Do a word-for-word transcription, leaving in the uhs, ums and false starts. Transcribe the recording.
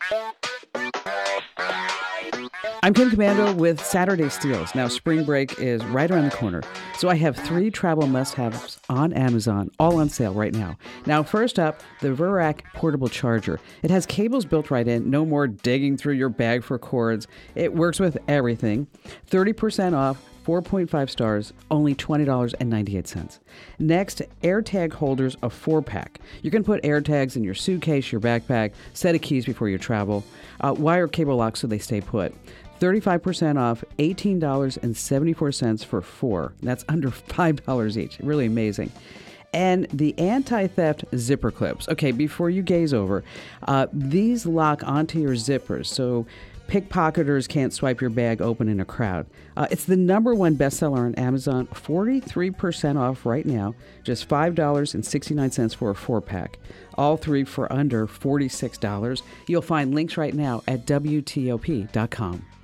I'm Kim Commando with Saturday Steals. Now, spring break is right around the corner, so I have three travel must-haves on Amazon, all on sale right now. Now, first up, the Verac Portable Charger. It has cables built right in, no more digging through your bag for cords. It works with everything. thirty percent off, four point five stars, only twenty dollars and ninety-eight cents. Next, AirTag holders, a four-pack. You can put AirTags in your suitcase, your backpack, set of keys before you travel. Uh, wire cable locks so they stay put. thirty-five percent off, eighteen dollars and seventy-four cents for four. That's under five dollars each. Really amazing. And the anti-theft zipper clips. Okay, before you gaze over, uh, these lock onto your zippers, so pickpocketers can't swipe your bag open in a crowd. Uh, it's the number one bestseller on Amazon, forty-three percent off right now, just five dollars and sixty-nine cents for a four-pack. All three for under forty-six dollars. You'll find links right now at W T O P dot com.